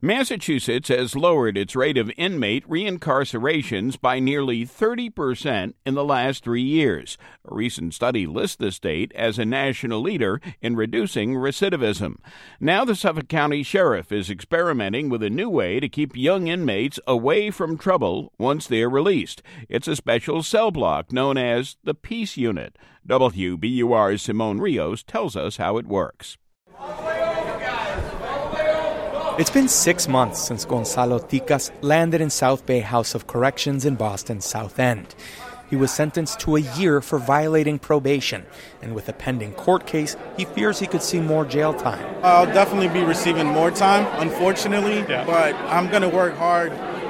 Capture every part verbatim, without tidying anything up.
Massachusetts has lowered its rate of inmate reincarcerations by nearly thirty percent in the last three years. A recent study lists the state as a national leader in reducing recidivism. Now the Suffolk County Sheriff is experimenting with a new way to keep young inmates away from trouble once they're released. It's a special cell block known as the Peace Unit. W B U R's Simone Rios tells us how it works. It's been six months since Gonzalo Ticas landed in South Bay House of Corrections in Boston's South End. He was sentenced to a year for violating probation, and with a pending court case, he fears he could see more jail time. I'll definitely be receiving more time, unfortunately, yeah. but I'm going to work hard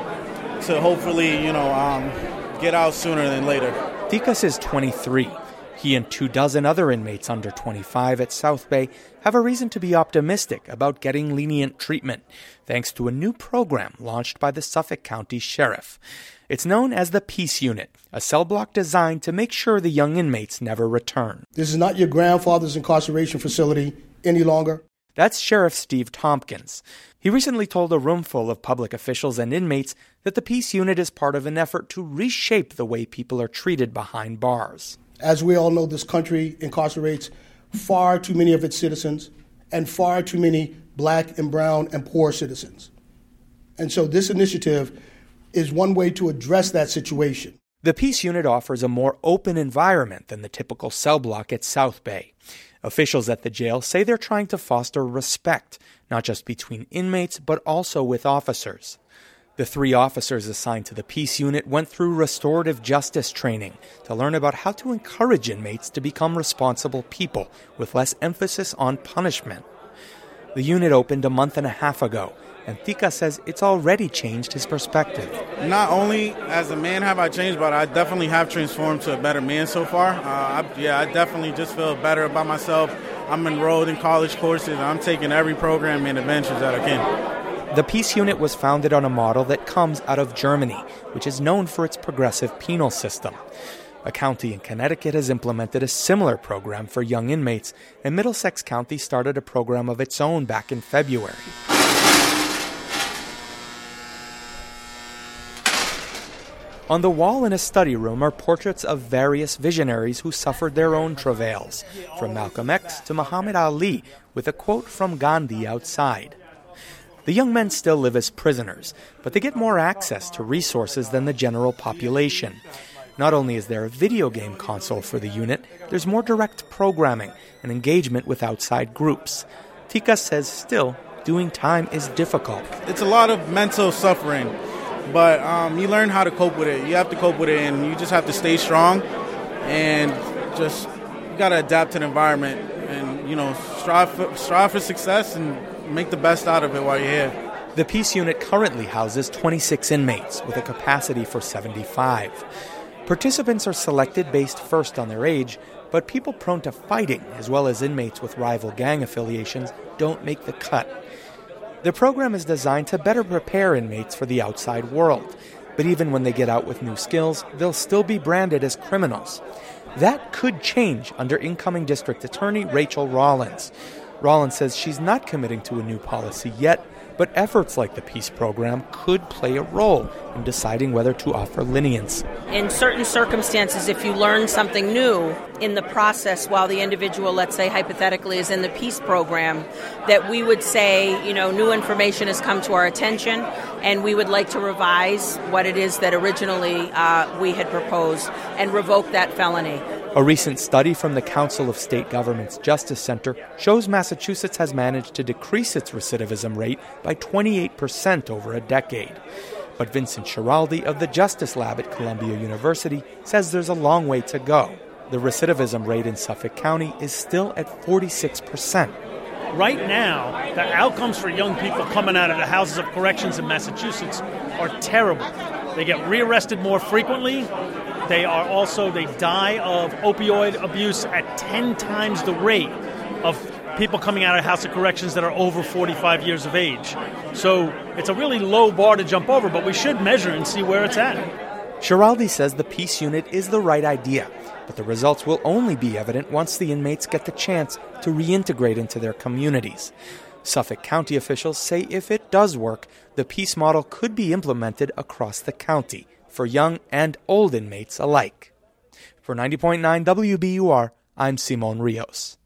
to hopefully, you know, um, get out sooner than later. Ticas is twenty-three. He and two dozen other inmates under twenty-five at South Bay have a reason to be optimistic about getting lenient treatment, thanks to a new program launched by the Suffolk County Sheriff. It's known as the Peace Unit, a cell block designed to make sure the young inmates never return. This is not your grandfather's incarceration facility any longer. That's Sheriff Steve Tompkins. He recently told a room full of public officials and inmates that the Peace Unit is part of an effort to reshape the way people are treated behind bars. As we all know, this country incarcerates far too many of its citizens and far too many black and brown and poor citizens. And so this initiative is one way to address that situation. The Peace Unit offers a more open environment than the typical cell block at South Bay. Officials at the jail say they're trying to foster respect, not just between inmates, but also with officers. The three officers assigned to the Peace Unit went through restorative justice training to learn about how to encourage inmates to become responsible people with less emphasis on punishment. The unit opened a month and a half ago, and Ticas says it's already changed his perspective. Not only as a man have I changed, but I definitely have transformed to a better man so far. Uh, I, yeah, I definitely just feel better about myself. I'm enrolled in college courses. I'm taking every program and adventures that I can. The Peace Unit was founded on a model that comes out of Germany, which is known for its progressive penal system. A county in Connecticut has implemented a similar program for young inmates, and Middlesex County started a program of its own back in February. On the wall in a study room are portraits of various visionaries who suffered their own travails, from Malcolm X to Muhammad Ali, with a quote from Gandhi outside. The young men still live as prisoners, but they get more access to resources than the general population. Not only is there a video game console for the unit, there's more direct programming and engagement with outside groups. Ticas says still, doing time is difficult. It's a lot of mental suffering, but um, you learn how to cope with it. You have to cope with it, and you just have to stay strong and just you got to adapt to the environment and, you know, strive for, strive for success and make the best out of it while you're here. The Peace Unit currently houses twenty-six inmates with a capacity for seventy-five. Participants are selected based first on their age, but people prone to fighting, as well as inmates with rival gang affiliations, don't make the cut. The program is designed to better prepare inmates for the outside world, but even when they get out with new skills, they'll still be branded as criminals. That could change under incoming District Attorney Rachel Rollins. Rollins says she's not committing to a new policy yet, but efforts like the Peace Program could play a role in deciding whether to offer lenience. In certain circumstances, if you learn something new in the process while the individual, let's say hypothetically, is in the Peace Program, that we would say, you know, new information has come to our attention and we would like to revise what it is that originally uh, we had proposed and revoke that felony. A recent study from the Council of State Governments Justice Center shows Massachusetts has managed to decrease its recidivism rate by twenty-eight percent over a decade. But Vincent Schiraldi of the Justice Lab at Columbia University says there's a long way to go. The recidivism rate in Suffolk County is still at forty-six percent. Right now, the outcomes for young people coming out of the houses of corrections in Massachusetts are terrible. They get rearrested more frequently. They are also, they die of opioid abuse at ten times the rate of people coming out of House of Corrections that are over forty-five years of age. So it's a really low bar to jump over, but we should measure and see where it's at. Schiraldi says the Peace Unit is the right idea, but the results will only be evident once the inmates get the chance to reintegrate into their communities. Suffolk County officials say if it does work, the PEACE model could be implemented across the county for young and old inmates alike. For ninety point nine W B U R, I'm Simon Rios.